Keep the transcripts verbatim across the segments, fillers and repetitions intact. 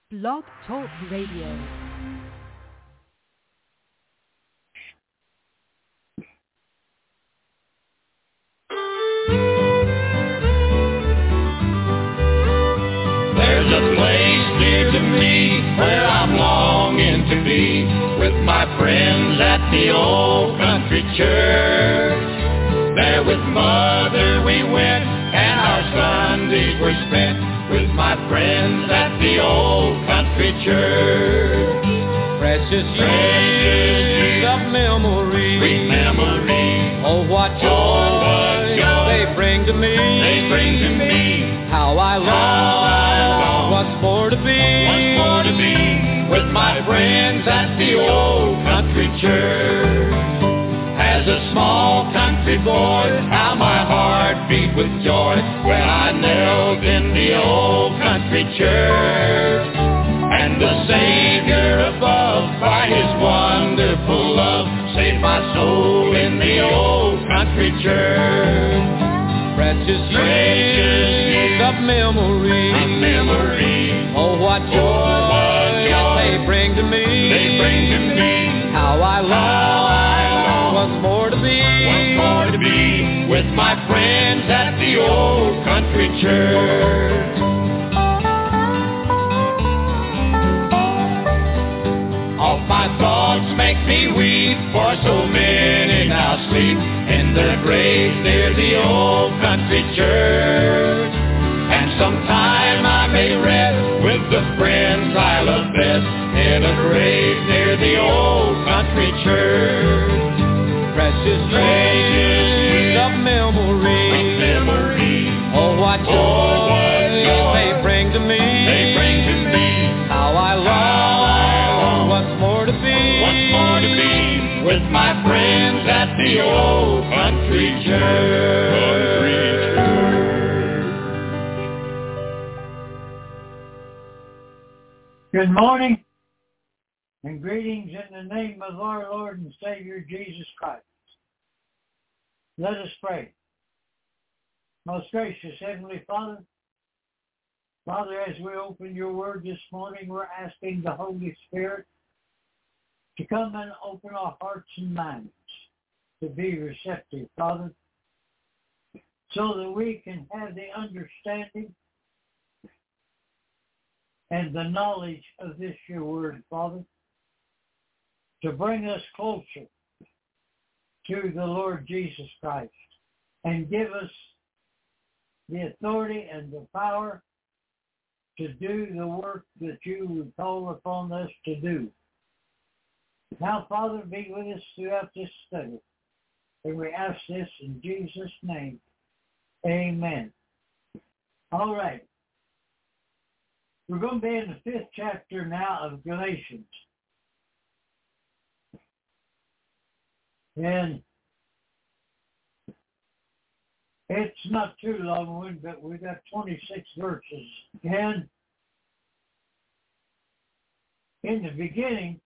Blog Talk Radio. There's a place near to me where I'm longing to be with my friends at the old country church. There with Mother we went and our Sundays were spent with my friends at the old country church. Precious years of memory, sweet memory. Oh, what joy, oh, what joy they bring to me. They bring to me. How I long once more to be, once more to be with my friends at the old country church. As a small country boy, how my heart beat with joy when I knelt in the old country church. And the Savior above, by His wonderful love, saved my soul in the old country church. Precious years of memory, of memory. Oh, what joy, oh, what joy they bring to me. They bring to me. How I long once more to be, once more to be with my friends at the old country church. All my thoughts make me weep, for so many now sleep in their graves near the old country church. And sometime I may rest with the friends I love best in a grave near the old country church. Precious years of memory, of memory. Oh, what joy, oh, what joy they bring to me. They bring to me. How I long once more to be, once more to be with my friends at the old country church. Good morning and greetings in the name of our Lord and Savior Jesus Christ. Let us pray. Most gracious Heavenly Father, Father, as we open your word this morning, we're asking the Holy Spirit to come and open our hearts and minds to be receptive, Father, so that we can have the understanding and the knowledge of this your word, Father, to bring us closer to the Lord Jesus Christ and give us the authority and the power to do the work that you would call upon us to do. Now, Father, be with us throughout this study. And we ask this in Jesus' name. Amen. All right. We're going to be in the fifth chapter now of Galatians. And it's not too long one, but we've got twenty-six verses. And in the beginning,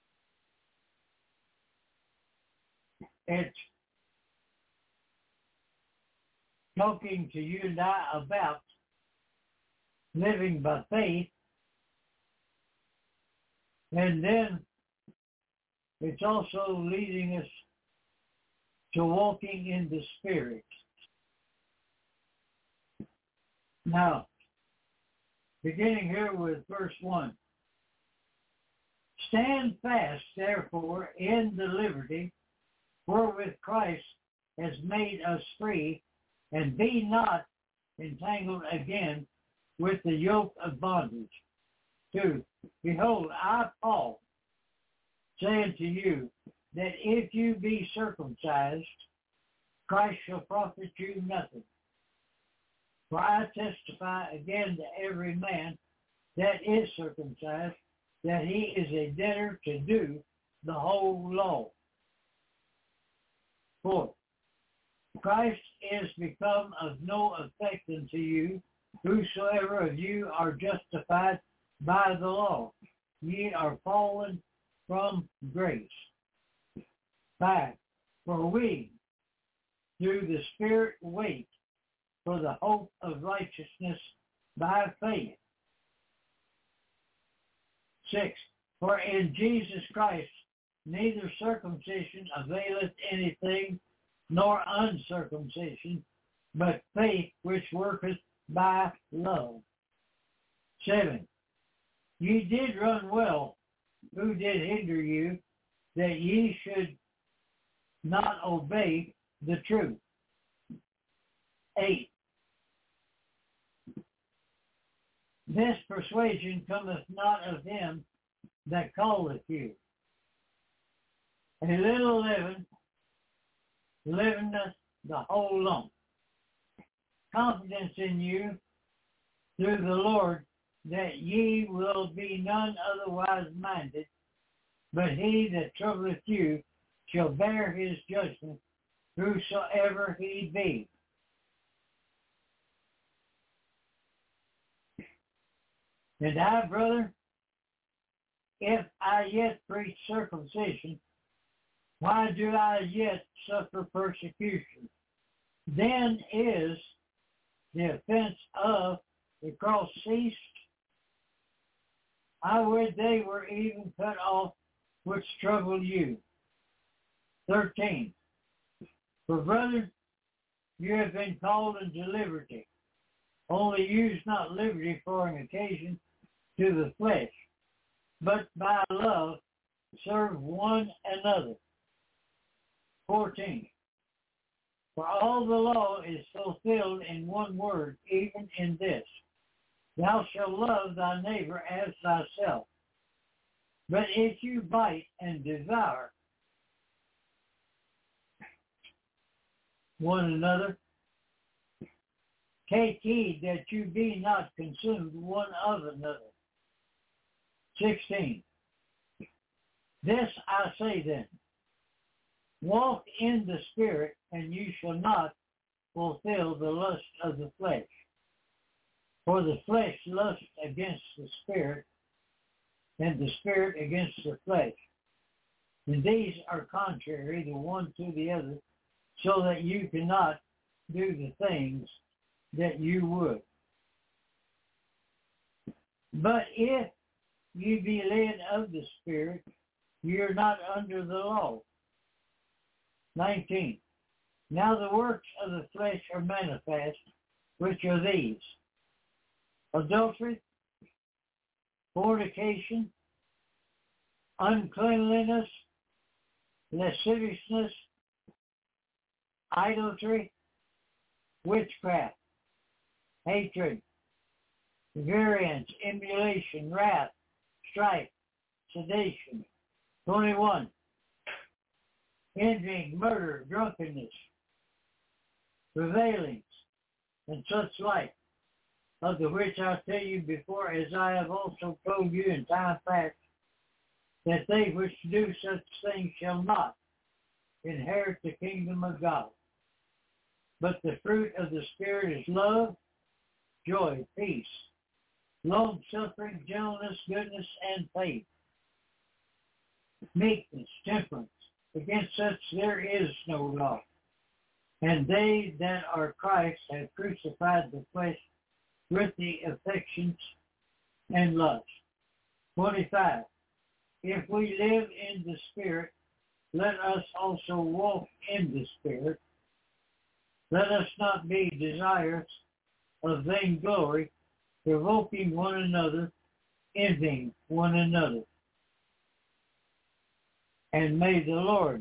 it's talking to you and I about living by faith, and then it's also leading us to walking in the Spirit. Now, beginning here with verse one. Stand fast, therefore, in the liberty wherewith Christ has made us free, and be not entangled again with the yoke of bondage. Two, behold, I, Paul, say unto you, that if you be circumcised, Christ shall profit you nothing. For I testify again to every man that is circumcised, that he is a debtor to do the whole law. Four, Christ is become of no effect unto you, whosoever of you are justified by the law. Ye are fallen from grace. Five, for we, through the Spirit, wait for the hope of righteousness by faith. Six, for in Jesus Christ neither circumcision availeth anything, nor uncircumcision, but faith which worketh by love. Seven, ye did run well. Who did hinder you, that ye should not obey the truth? Eight, this persuasion cometh not of him that calleth you. A little leaven leaveneth the whole lump. Confidence in you through the Lord, that ye will be none otherwise minded, but he that troubleth you shall bear his judgment, whosoever he be. And I, brother, if I yet preach circumcision, why do I yet suffer persecution? Then is the offense of the cross ceased. I would they were even cut off which trouble you. Thirteen. For brethren, you have been called into liberty. Only use not liberty for an occasion to the flesh, but by love serve one another. Fourteen. For all the law is fulfilled in one word, even in this: thou shalt love thy neighbor as thyself. But if you bite and devour one another, take heed that you be not consumed one of another. Sixteen. This I say then, walk in the Spirit, and you shall not fulfill the lust of the flesh. For the flesh lusts against the Spirit, and the Spirit against the flesh. And these are contrary the one to the other, so that you cannot do the things that you would. But if you be led of the Spirit, you are not under the law. Nineteen. Now the works of the flesh are manifest, which are these: adultery, fornication, uncleanliness, lasciviousness, idolatry, witchcraft, hatred, variance, emulation, wrath, strife, sedition. twenty-one. Envying, murder, drunkenness, revelings, and such like, of the which I tell you before, as I have also told you in time past, that they which do such things shall not inherit the kingdom of God. But the fruit of the Spirit is love, joy, peace, long-suffering, gentleness, goodness, and faith, meekness, temperance. Against such there is no law. And they that are Christ have crucified the flesh with the affections and lusts. twenty-five. If we live in the Spirit, let us also walk in the Spirit. Let us not be desirous of vainglory, provoking one another, envying one another. And may the Lord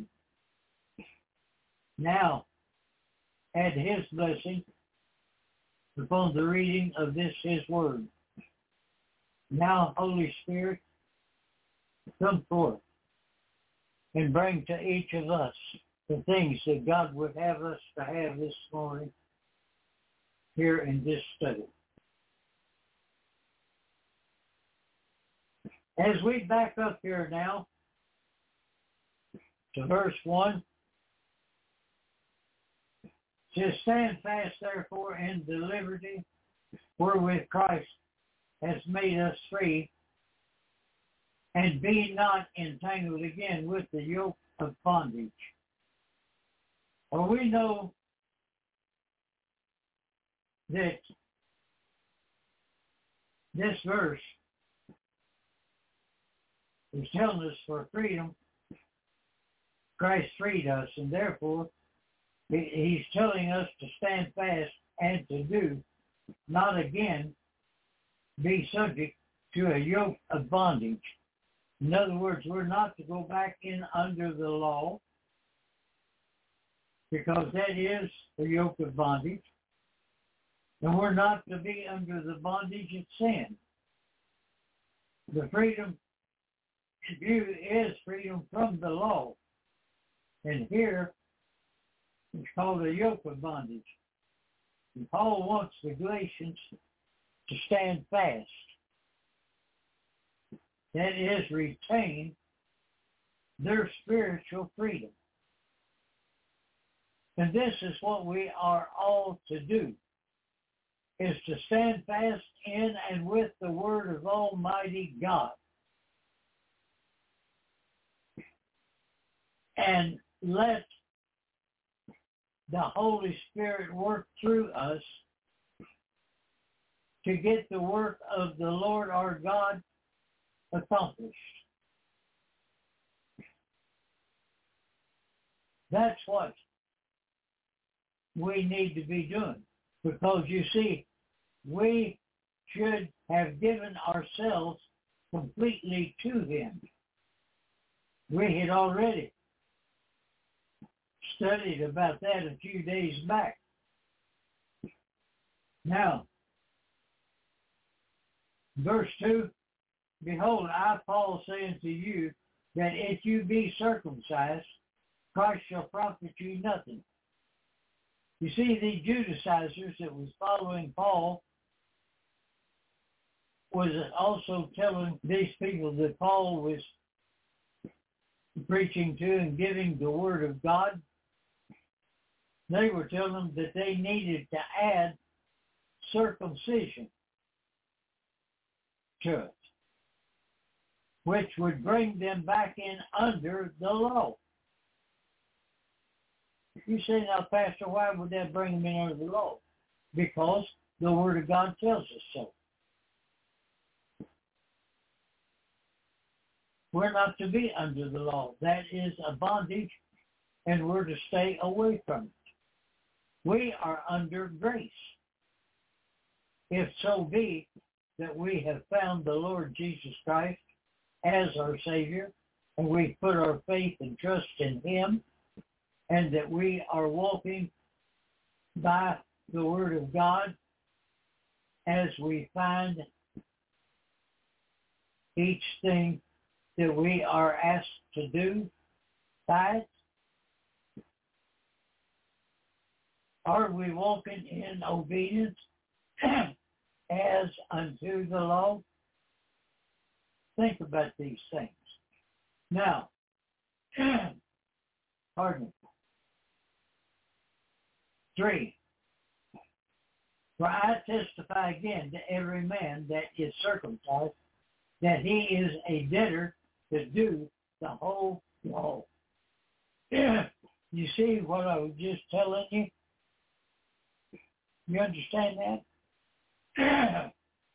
now add his blessing upon the reading of this his word. Now, Holy Spirit, come forth and bring to each of us the things that God would have us to have this morning here in this study. As we back up here now to verse one, it says, stand fast therefore in the liberty wherewith Christ has made us free, and be not entangled again with the yoke of bondage. For we know that this verse He's telling us for freedom, Christ freed us, and therefore he's telling us to stand fast and to do, not again be subject to a yoke of bondage. In other words, we're not to go back in under the law, because that is a yoke of bondage. And we're not to be under the bondage of sin. The freedom view is freedom from the law. And here, it's called a yoke of bondage. And Paul wants the Galatians to stand fast. That is, retain their spiritual freedom. And this is what we are all to do, is to stand fast in and with the word of Almighty God. And let the Holy Spirit work through us to get the work of the Lord our God accomplished. That's what we need to be doing. Because you see, we should have given ourselves completely to him. We had already studied about that a few days back. Now, verse two, behold, I, Paul, say unto you, that if you be circumcised, Christ shall profit you nothing. You see, the Judaizers that was following Paul was also telling these people that Paul was preaching to and giving the word of God. They were telling them that they needed to add circumcision to it, which would bring them back in under the law. You say, now, Pastor, why would that bring them in under the law? Because the Word of God tells us so. We're not to be under the law. That is a bondage, and we're to stay away from it. We are under grace. If so be that we have found the Lord Jesus Christ as our Savior, and we put our faith and trust in him, and that we are walking by the Word of God as we find each thing that we are asked to do by it. Are we walking in obedience as unto the law? Think about these things. Now, pardon me. Three, for I testify again to every man that is circumcised, that he is a debtor to do the whole law. You see what I was just telling you? You understand that?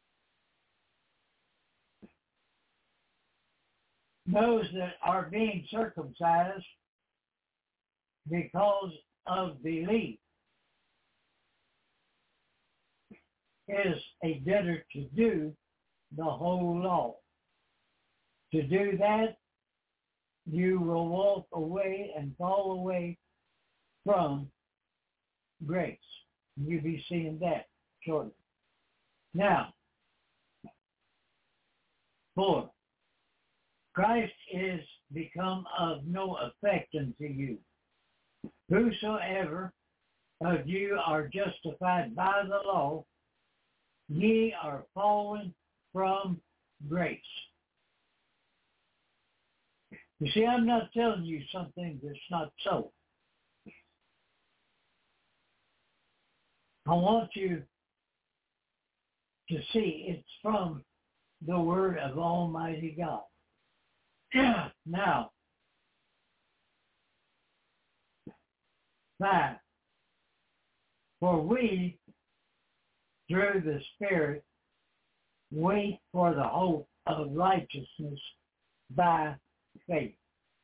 Those that are being circumcised because of belief is a debtor to do the whole law. To do that, you will walk away and fall away from grace. You'll be seeing that shortly. Now, four, Christ is become of no effect unto you. Whosoever of you are justified by the law, ye are fallen from grace. You see, I'm not telling you something that's not so. I want you to see it's from the Word of Almighty God. Now, five, for we, through the Spirit, wait for the hope of righteousness by faith.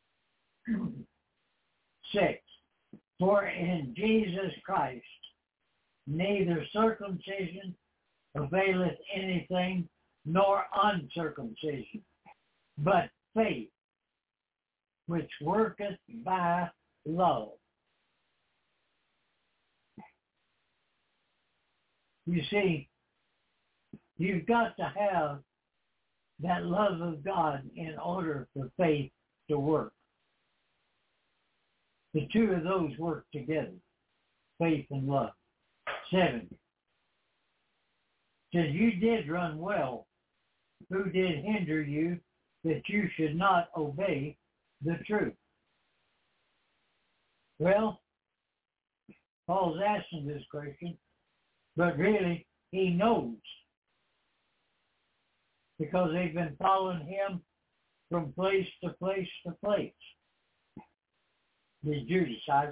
Six, for in Jesus Christ neither circumcision availeth anything, nor uncircumcision, but faith, which worketh by love. You see, you've got to have that love of God in order for faith to work. The two of those work together, faith and love. Seven, says you did run well. Who did hinder you that you should not obey the truth? Well, Paul's asking this question, but really he knows, because they've been following him from place to place to place. The Judaizers.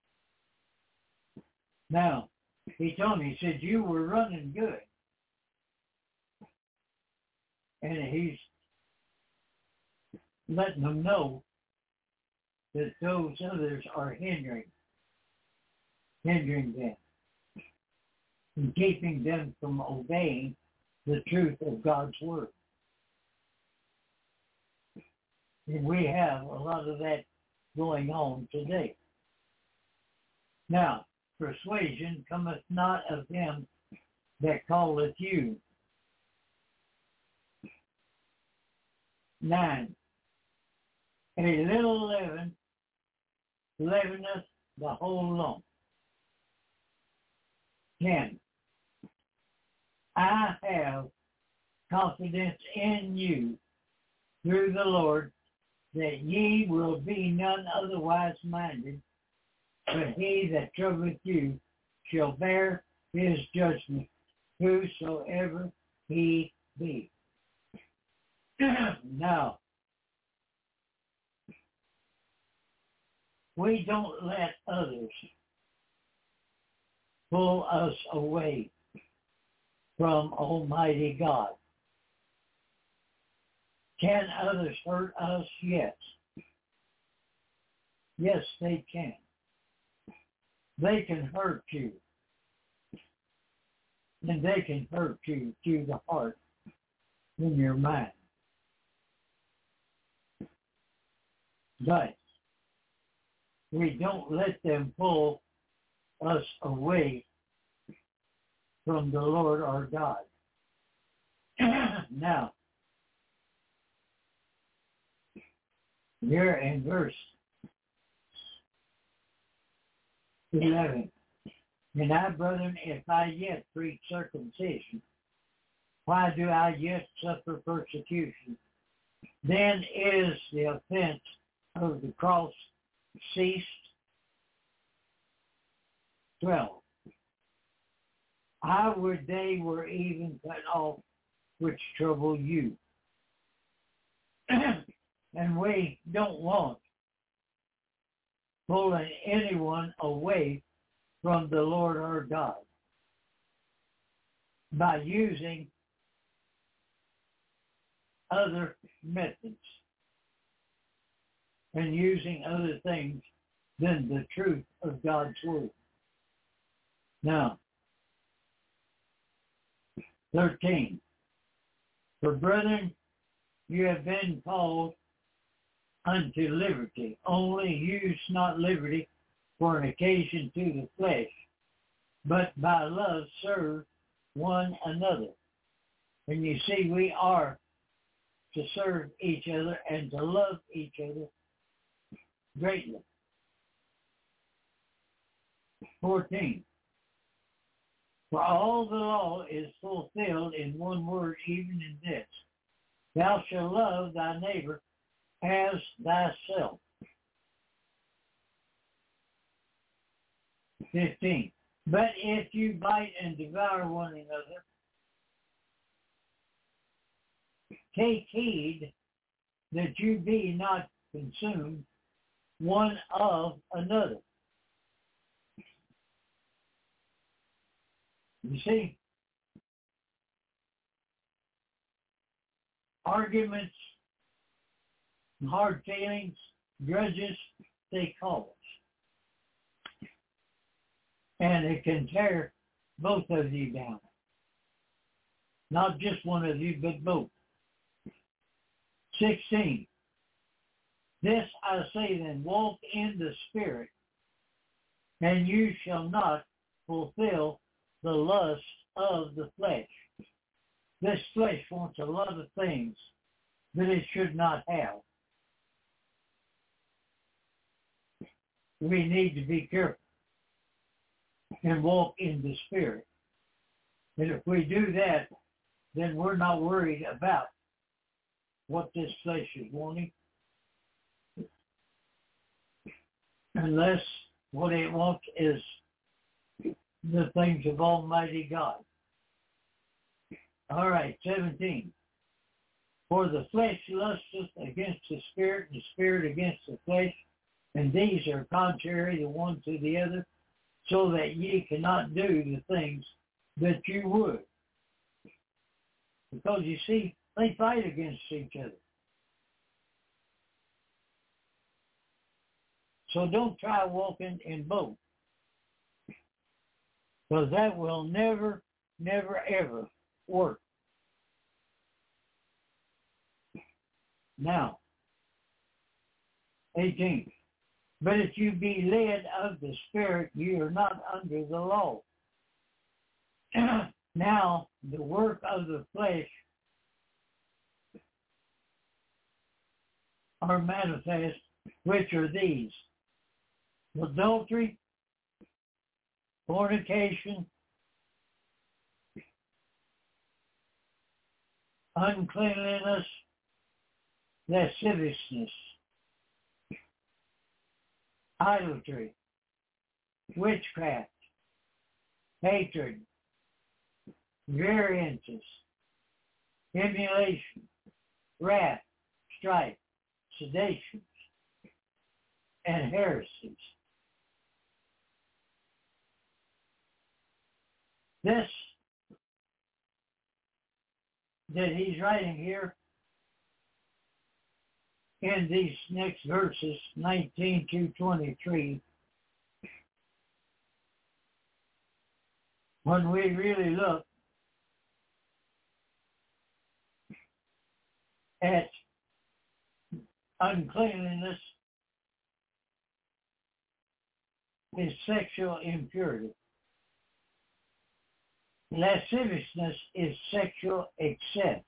Now, he told me, he said, you were running good. And he's letting them know that those others are hindering, hindering them, and keeping them from obeying the truth of God's word. And we have a lot of that going on today. Now, persuasion cometh not of him that calleth you. Nine, a little leaven leaveneth the whole lump. Ten, I have confidence in you through the Lord that ye will be none otherwise minded, but he that troubleth you shall bear his judgment, whosoever he be. Now, we don't let others pull us away from Almighty God. Can others hurt us? Yes. Yes, they can. They can hurt you. And they can hurt you to the heart in your mind. But we don't let them pull us away from the Lord our God. Now, here in verse eleven, and I, brethren, if I yet preach circumcision, why do I yet suffer persecution? Then is the offense of the cross ceased. Twelve, I would they were even cut off which trouble you. And we don't want pulling anyone away from the Lord our God by using other methods and using other things than the truth of God's word. Now, thirteen, for brethren, you have been called unto liberty. Only use not liberty for an occasion to the flesh, but by love serve one another. And you see, we are to serve each other and to love each other greatly. fourteen, for all the law is fulfilled in one word, even in this: thou shalt love thy neighbor as thyself. fifteen, but if you bite and devour one another, take heed that you be not consumed one of another. You see, arguments hard feelings, grudges they cause. And it can tear both of you down. Not just one of you, but both. sixteen. This I say then, walk in the Spirit, and you shall not fulfill the lust of the flesh. This flesh wants a lot of things that it should not have. We need to be careful and walk in the Spirit. And if we do that, then we're not worried about what this flesh is wanting, unless what it wants is the things of Almighty God. All right, seventeen. For the flesh lusteth against the Spirit, and the Spirit against the flesh, and these are contrary the one to the other, so that ye cannot do the things that you would. Because you see, they fight against each other. So don't try walking in both. Because that will never, never, ever work. Now, eighteen. But if you be led of the Spirit, you are not under the law. Now, the work of the flesh are manifest, which are these: adultery, fornication, uncleanliness, lasciviousness, idolatry, witchcraft, hatred, variances, emulation, wrath, strife, seditions, and heresies. This that he's writing here in these next verses, nineteen to twenty-three, when we really look at uncleanliness, is sexual impurity. Lasciviousness is sexual excess.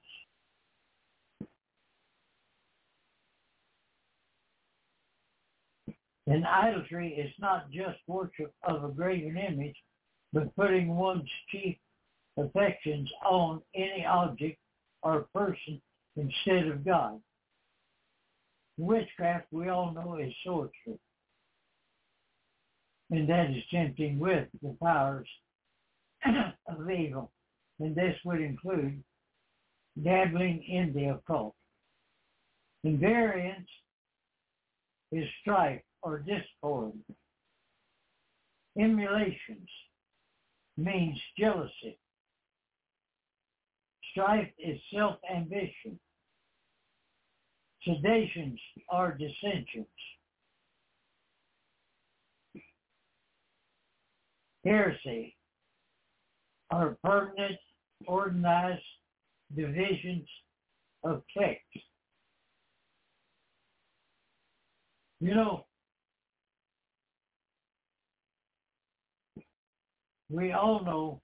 And idolatry is not just worship of a graven image, but putting one's chief affections on any object or person instead of God. Witchcraft, we all know, is sorcery. And that is tempting with the powers of evil. And this would include dabbling in the occult. And variance is strife or discord. Emulations means jealousy. Strife is self-ambition. Seditions are dissensions. Heresy are permanent, organized divisions of texts. You know, we all know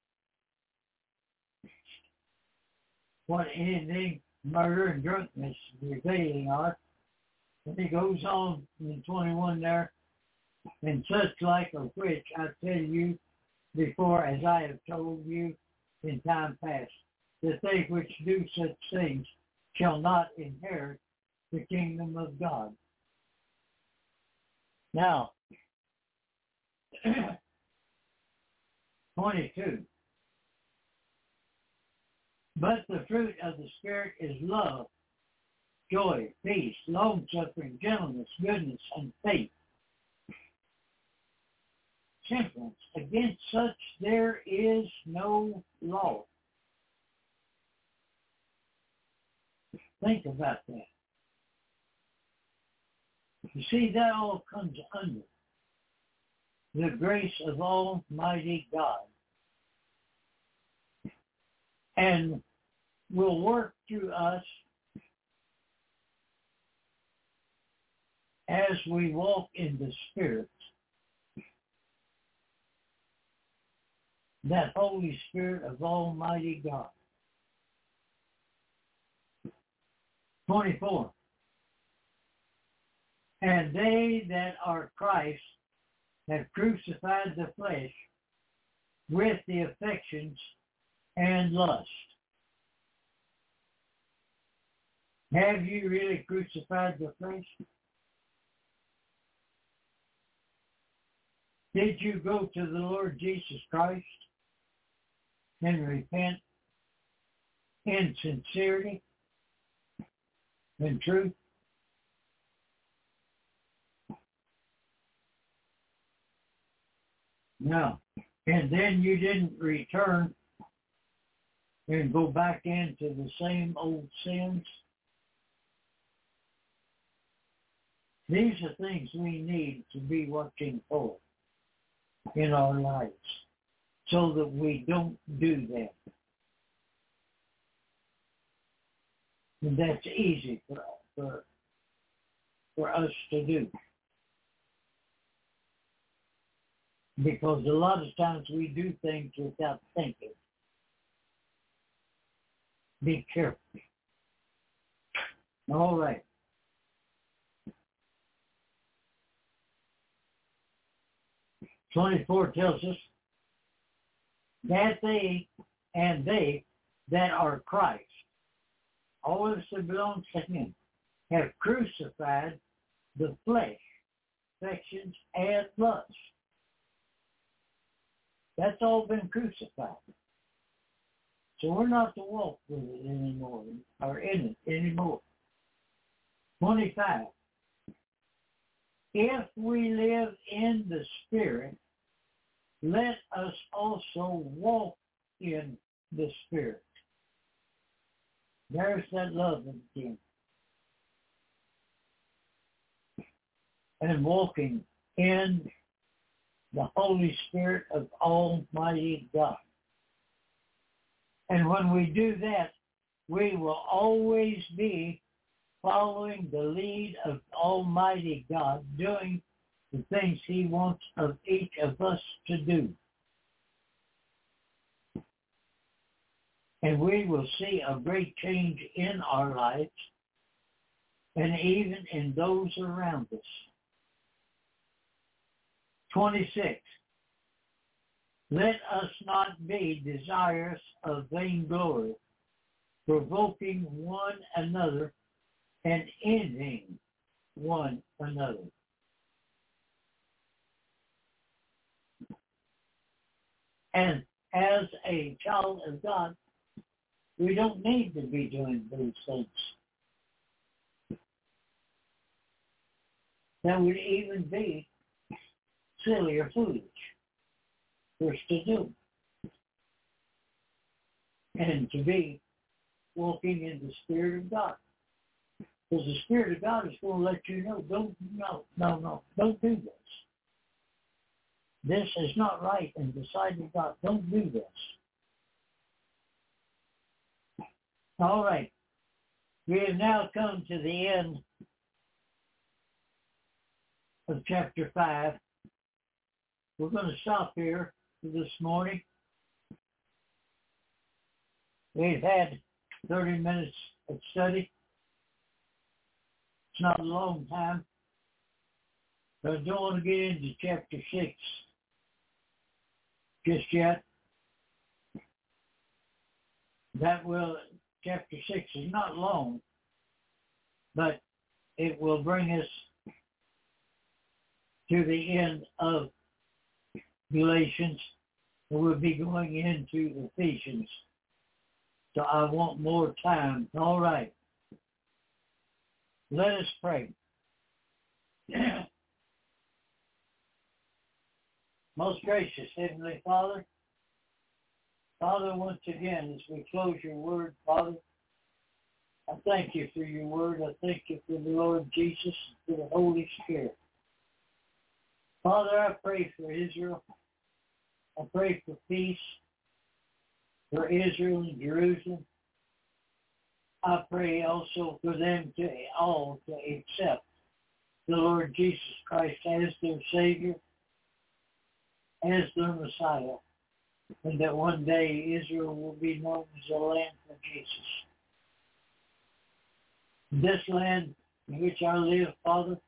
what anything, murder and drunkenness revealing are. And he goes on in twenty-one there, and such like of which I tell you before, as I have told you in time past, that they which do such things shall not inherit the kingdom of God. Now, twenty-two. But the fruit of the Spirit is love, joy, peace, long-suffering, gentleness, goodness, and faith. Temperance. Against such there is no law. Think about that. You see, that all comes under the grace of Almighty God, and will work through us as we walk in the Spirit. That Holy Spirit of Almighty God. twenty-four. And they that are Christ have crucified the flesh with the affections and lust. Have you really crucified the flesh? Did you go to the Lord Jesus Christ and repent in sincerity and truth? No. And then you didn't return and go back into the same old sins? These are things we need to be watching for in our lives so that we don't do that. And that's easy for, for, for us to do. Because a lot of times we do things without thinking. Be careful. All right. twenty-four tells us that they and they that are Christ, all of us that belongs to him, have crucified the flesh, affections, and lust. That's all been crucified. So we're not to walk with it anymore, or in it anymore. twenty-five. If we live in the Spirit, let us also walk in the Spirit. There's that love again. And walking in the Holy Spirit of Almighty God. And when we do that, we will always be following the lead of Almighty God, doing the things he wants of each of us to do. And we will see a great change in our lives and even in those around us. twenty-six. Let us not be desirous of vainglory, provoking one another and envying one another. And as a child of God, we don't need to be doing those things. That would even be silly or foolish for us to do. And to be walking in the Spirit of God. Because the Spirit of God is going to let you know, don't, no, no, no, don't do this. This is not right in the sight of God. Don't do this. All right. We have now come to the end of chapter five. We're going to stop here for this morning. We've had thirty minutes of study. It's not a long time. But I don't want to get into chapter six just yet. That will, chapter six is not long, but it will bring us to the end of Galatians, and we'll be going into Ephesians. So I want more time. All right. Let us pray. Most gracious Heavenly Father, Father, once again, as we close your word, Father, I thank you for your word. I thank you for the Lord Jesus and for the Holy Spirit. Father, I pray for Israel. I pray for peace for Israel and Jerusalem. I pray also for them to all to accept the Lord Jesus Christ as their Savior, as their Messiah, and that one day Israel will be known as the land of Jesus. This land in which I live, Father,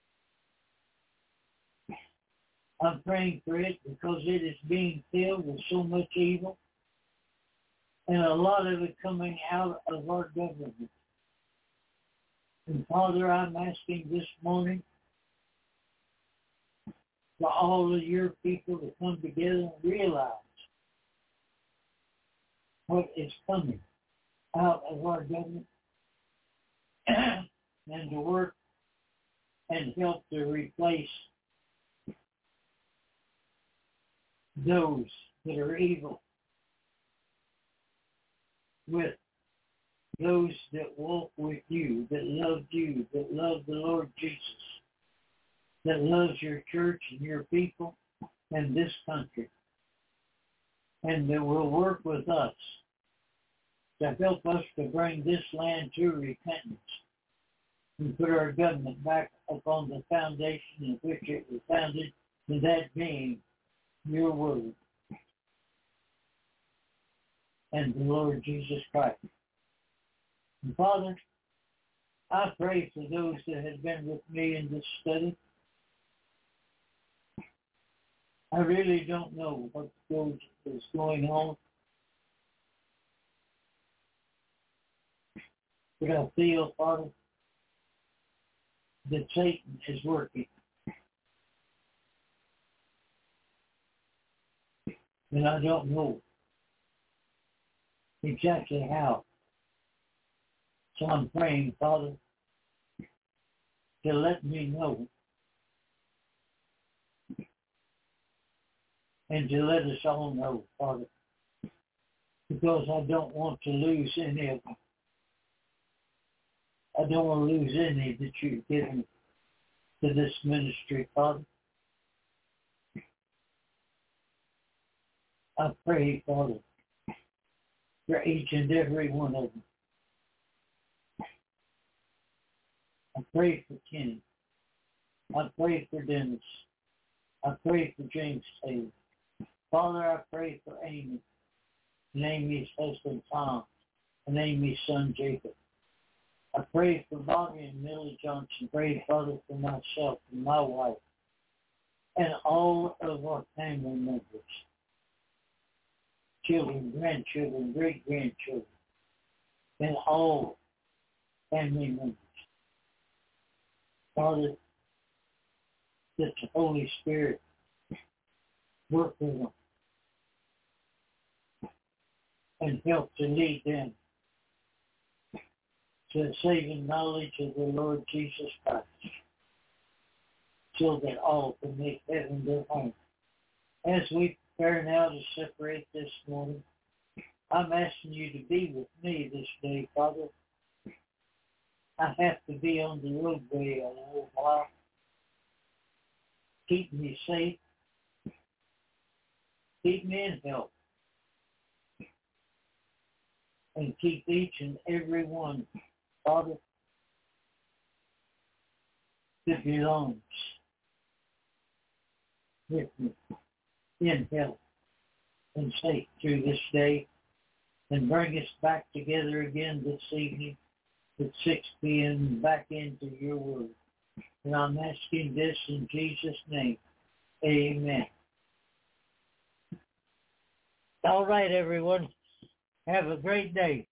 I'm praying for it because it is being filled with so much evil and a lot of it coming out of our government. And Father, I'm asking this morning for all of your people to come together and realize what is coming out of our government and to work and help to replace those that are evil with those that walk with you, that love you, that love the Lord Jesus, that loves your church and your people and this country, and that will work with us to help us to bring this land to repentance and put our government back upon the foundation in which it was founded, and that being your word and the Lord Jesus Christ. And Father, I pray for those that have been with me in this study. I really don't know what goes, is going on, but I feel, Father, that Satan is working. And I don't know exactly how. So I'm praying, Father, to let me know and to let us all know, Father, because I don't want to lose any of them. I don't want to lose any that you've given to this ministry, Father. I pray, Father, for each and every one of them. I pray for Kenny. I pray for Dennis. I pray for James Taylor. Father, I pray for Amy, and Amy's husband Tom, and Amy's son Jacob. I pray for Bobby and Millie Johnson. Pray, Father, for myself and my wife and all of our family members, children, grandchildren, great-grandchildren, and all family members. Father, that the Holy Spirit work with them and help to lead them to the saving knowledge of the Lord Jesus Christ, so that all can make heaven their home. As we prepare now to separate this morning, I'm asking you to be with me this day, Father. I have to be on the roadway a little while. Keep me safe. Keep me in health. And keep each and every one, Father, that belongs with me in health and safe through this day, and bring us back together again this evening at six p.m. back into your word. And I'm asking this in Jesus' name. Amen. All right, everyone. Have a great day.